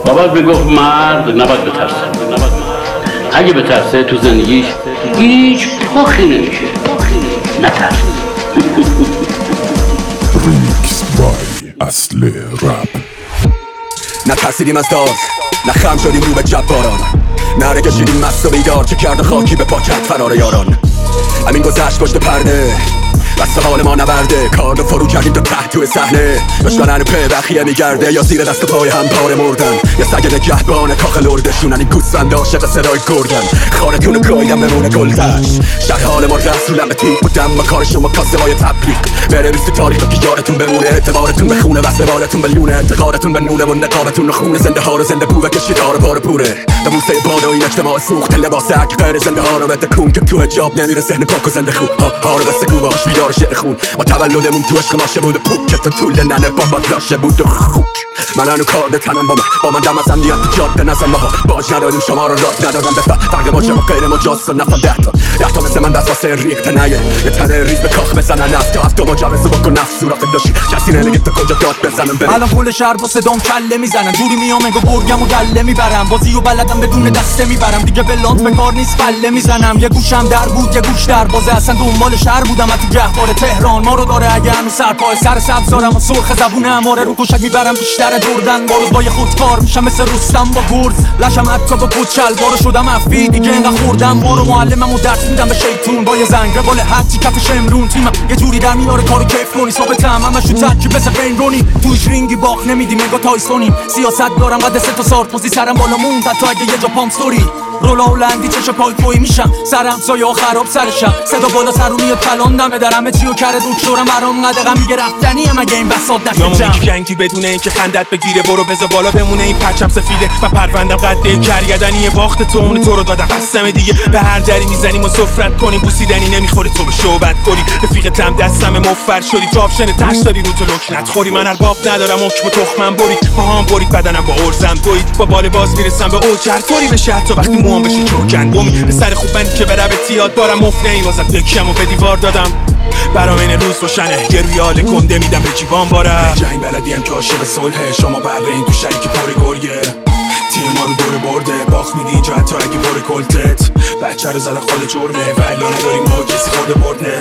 بابا میگفت مرد نباید بترسه. اگه بترسه تو زندگیش هیچ پخی نمیشه. نترس. ریمیکس بای اصل رپ. نترسیدیم از دار، نخم شدیم رو به جباران، نره کشیدیم مست و بیدار که کرده خاکی به پاکت فرار یاران. همین گذشت پشت پرده، بس حال ما نبرده، کار رو فرو کردیم تا ته توی صحنه. دشمنن په بخیه میگرده یا زیر دست پای هم پاره مردن، یا سگ نگهبان کاخ لردشونن. این گوسفند عاشق صدای گردن، خارتونو گایدم بمونه گلدش. شهر حال ما رسولم به تیک بودم و کار شما کاسه های تبلیغ. بنویس تو تاریخ که یادتون بمونه، اعتبارتون به خونه و سوارتون به لونه، اعتقادتون به نونه و نقابتون رو خونه. زنده ها رو زنده بو و کشید ها رو پاره پوره. به بوسه بالا این اجتماع سوخت لباس عک غیر زنده ها رو بده کون که تو حجاب نمیره ذهن پاک و زنده خوب ها رو بسته کو باش بیدار شعر خون. ما تولدمون تو عشق ماشه بود پوک که تو طول ننه بابا لاشه بود خوک. من هنو کارد تنم با من دم از امنیت تو جاده نزن ماها باج نداریم شما رو راد ندارم بفر فرق ما چه غیر مجاز و نفهم ده تا مثل من دست واسه ریخته نگه یه تنه ریز به کاخ بزنن نفت هفت مجوز بکن نفت صورت داشتی کسی نمیگه تو کجا داد بزنم بریم. الان کل شهر با صدام کله میزنن، جوری میام انگار برگم و گله میبرم، بازی و بلدم بدون دسته میبرم، دیگه بلات به کار نیست فله میزنم. یه گوشم در بود یه گوش در بازه، اصلا دنبال شهر بودم تو گهوار تهران. ما رو داره اگه هنو سرپای سر سبزارم و سرخ زبونه اماره رو کشک میبرم بیشتر دردن. با روزبای خودکار میشم مثل رستم با گرز، لشم حتی با کت شلوار شدم افی دیگه انقدر خوردم. بارو معلمم و درس میدم به شیطون با یه زنگ روال هرچی کف شمرون. تیمم یه جوری در میاره کارو کیف کنی، ثابتم همش رو ترکی مثل بین رونی. توش رینگی باخ نمیدیم انگار تایسونی، سیاست دارم قد سه تا سارکوزی سرم بالا موند حتی اگه یه جا پام ستوری. رولا هلندی چش پای پوی میشم، سرم سایه خراب سرشم، صدا بالا سرو میاد کلان دمه در همه چی و کره دکترم برام قدقم میگه رفتنی هم اگه این بساط نکنم. جنگی بدون اینکه خندت بگیره، برو بذار بالا بمونه این پرچم سفیده و پروندم قد کرگدنی باخت تو رو دادم قسم دیگه. به هر دری میزنیم و سفرت کنیم، بوسیدنی نمیخوره تو به شوبت کنی. رفیقتم دستم مفر شدی تو آپشن تش داری رو تو لک نتخوری. من ارباب ندارم حکم و تخمم برید پاهام برید بدنم با ارزم دوید، با بال باز میرسم به اوچر طوری بشه حتی وقتی موام بشه چوکندومی. به سر خوب من که برم تیاد بارم مفت نیوازم دکشم و به دیوار دادم. برام این روز روشنه یه ریال کنده میدم به جیبان باره. جنگ بلدیم که عاشق صلحه، شما بره این تو شریک پر گرگه. تیم ما رو دور برده باخت میدی اینجا حتی اگه بره کلتت. بچه رو زده خود جرمه و الا نداریم ما کسی خورده بردنه.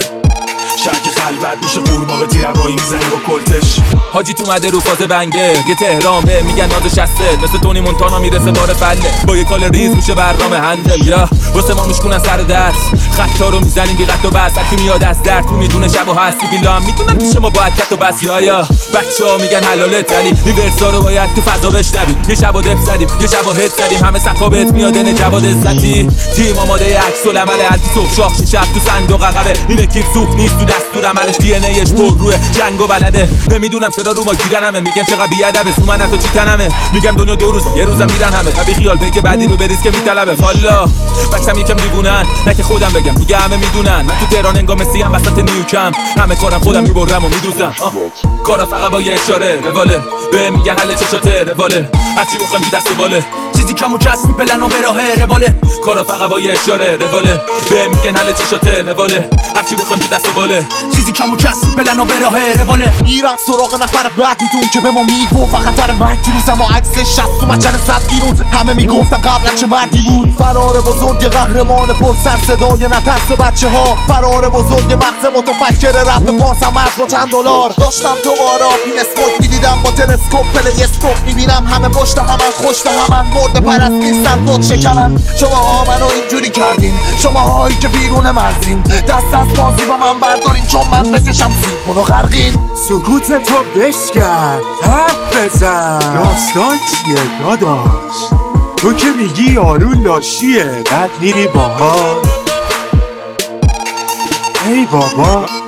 شرک خلوت میشه قورباغه تیر هوایی میزنه با کلتش. حاجی اومده رو فاز بنگه یه تهرامه میگن ناز شسته، مثل تونی مونتانا میرسه دار فله. با یه کال ریز میشه برنامه هندل یا واسه ما میشکنن سر درس. خطا رو میزنیم بی قط و بس، هرکی میاد از در تو میدونه شب و هستی بیلا هم میدونن پیش ما باید کت و بس. یا بچه‌ها میگن حلالت ولی ریورسا رو باید تو فضا بشنویم. یه شب و دف زدیم یه شب و هد زدیم، همه صفا بهت میاد نه جواد عزتی. تیم آماده عکس العمل انتی صبح شاخ شب تو صندوق عقبه. این اکیپ سوخت نیست تو دستور عملش، دی ان ایش پر روی جنگ و بلده. نمیدونم چرا رو ما گیرنمه، میگن چقدر بیادبه سومن تو چی تنمه. میگم دنیا دو روز یه روزم میرن همه، طبی خیال که بعدی رو بریز که میطلبه. والا بچم یکم دیوونن نه که خودم بگم دیگه همه میدونن. من تو تهران انگار مسی ام وسط نیوکم، همه کارم خودم میبرم و میدوزم. کارا فقط با یه اشاره رواله، به میگن حل چشاته رواله. هرچی بخوام بی دست و باله، چیزی کم و کس میپلن و براهه رواله. کارا فقط با یه اشاره رواله، به میگن حل چشاته رواله. هرچی بخوام بی دست و باله، چیزی کم و کس میپلن و براهه رواله. میرم سراغ نفر بعدیتون که به ما میگو فقط در من روزم و عکس شست و مچن صد بیرون. همه میگفتن قبلا چه مردی بود. فرار بزرگ قهرمان پرسر صدای نترس بچه ها، فرار بزرگ مغز متفکر رپ پاسم از با چند دلار. داشتم تو بارا این اسموک میدیدم با تلسکوپ پلی اسکوپ میبینم همه پشت همن خوش به همن مرد پرست نیستن خود شکنن. شما ها منو اینجوری کردین، شما هایی که بیرون مرزین، دست از بازی با من بردارین چون من بکشم سیبونو غرقین. سکوت تو بشکن حرف بزن، داستان چیه داداش؟ تو که میگی یارو لاشیه بعد میری باها. ای بابا